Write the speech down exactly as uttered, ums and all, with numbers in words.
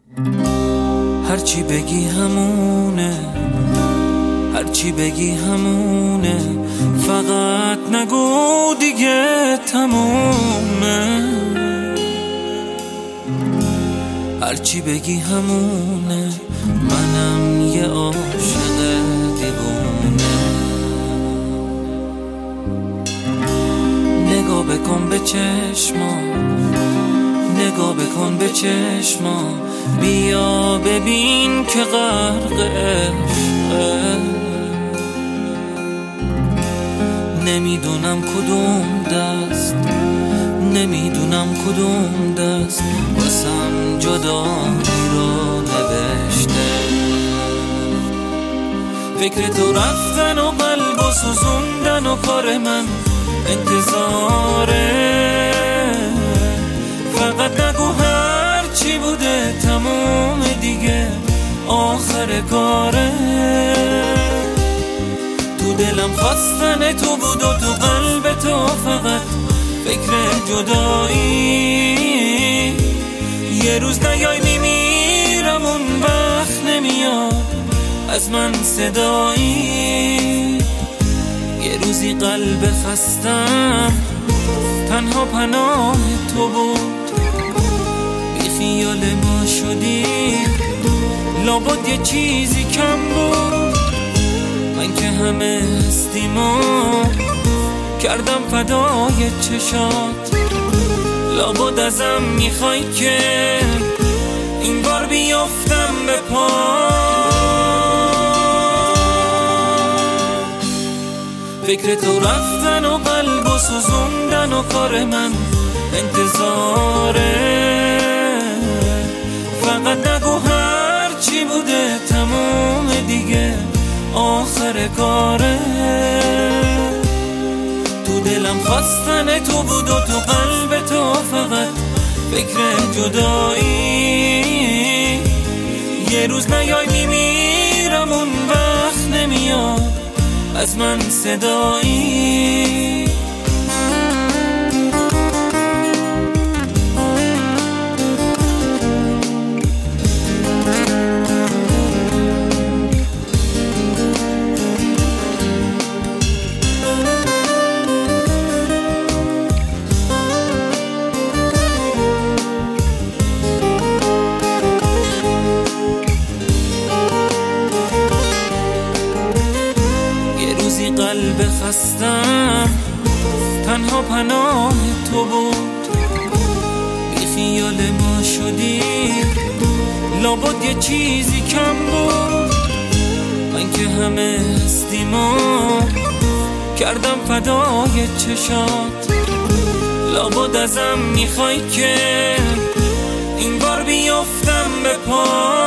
هرچی بگی همونه، هرچی بگی همونه، فقط نگو دیگه تمومه. هرچی بگی همونه، منم یه عاشق دیوونه. نگاه بکن به چشما، نگاه بکن به چشما، بیا ببین که غرق عشقه. نمیدونم کدوم دست، نمیدونم کدوم دست واسم جدایی رو نوشته. فکر تو رفتن و قلب و سوزوندن و کار من انتظاره. فقط نگو هر چی بوده تموم دیگه آخر کاره. تو دلم خواستن تو بود و تو قلب تو فقط فکر جدایی. یه روز نیای میمیرم اون وقت نمیاد از من صدایی. یه روزی قلب خستم تنها پناه تو بود. بی خیال ما شدی لابد یه چیزی کم بود. من که همه هستیمو کردم فدای چشات. لابد ازم میخوای که این بار بیافتم به پا. فکر تو رفتن و قلب و سوزوندن و کار من انتظاره. فقط نگو هر چی بوده تموم دیگه آخر کاره. تو دلم خواستن تو بود و تو قلب تو فقط فکر جدایی. یه روز نیای میمیرم اون وقت نمیاد از من صدایی. قلب خستم تنها پناه تو بود. بی خیال ما شدی لابد یه چیزی کم بود. من که همه هستیمو کردم فدای چشات. لابد ازم میخوای که این بار بیافتم به پا.